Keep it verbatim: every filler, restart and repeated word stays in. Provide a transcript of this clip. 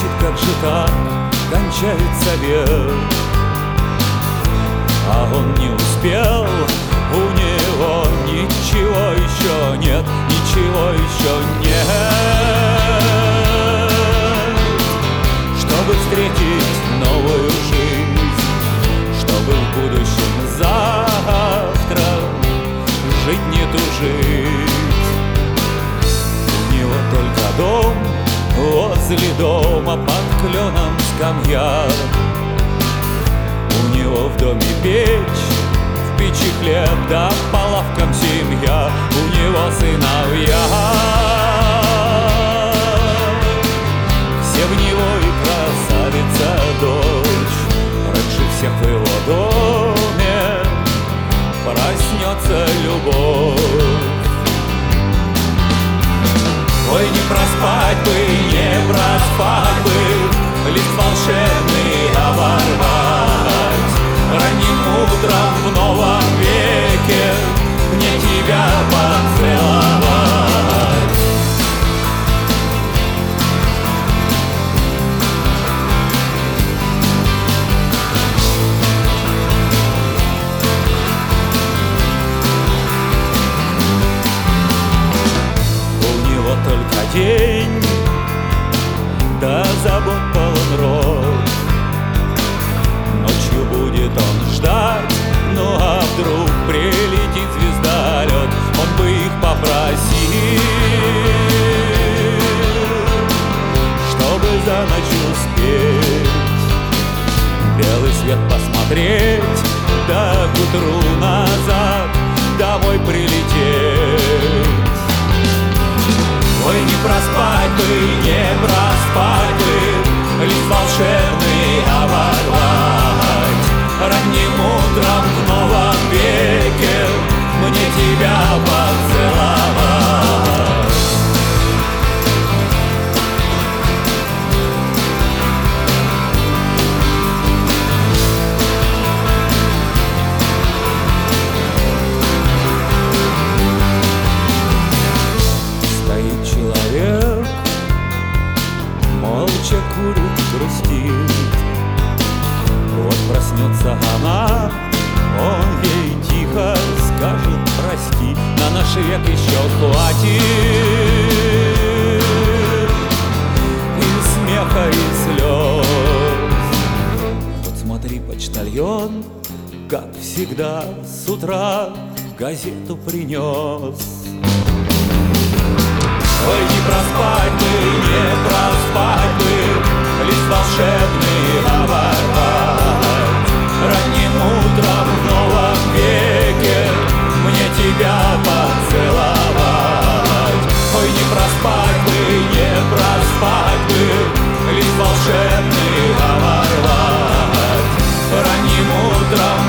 Значит, как же так кончается век? А он не успел, у него ничего еще нет, ничего еще нет. Чтобы встретить новую жизнь, чтобы в будущем завтра жить не тужить. У него только дом, возле дома под кленом скамья. У него в доме печь, в печи хлеб, да по лавкам семья. У него сыновья, все в него и красавица дочь. Раньше всех в его доме проснется любовь. Ой, не проспать бы, не проспать бы, лист волшебный оборвать. Ранним утром в новом веке мне тебя поцеловать. У него только день, да забот полон рот. Ночью будет он ждать, ну а вдруг прилетит звездолет, он бы их попросил, чтобы за ночь успеть белый свет посмотреть, да к утру назад домой прилететь. Ой, не проспать бы, не проспать бы, лист волшебный оборвать. Ранним утром в новом веке мне тебя поцеловать. Стоит человек, молча курит, грустит. Вот проснется она, он ей тихо скажет прости. На наш век еще хватит и смеха, и слез. Вот смотри, почтальон, как всегда, с утра газету принес. Ой, не проспать бы, не проспать бы, лист волшебный оборвать. Ранним утром в новом веке мне тебя поцеловать. Ой, не проспать бы, не проспать бы, лист волшебный оборвать. Ранним утром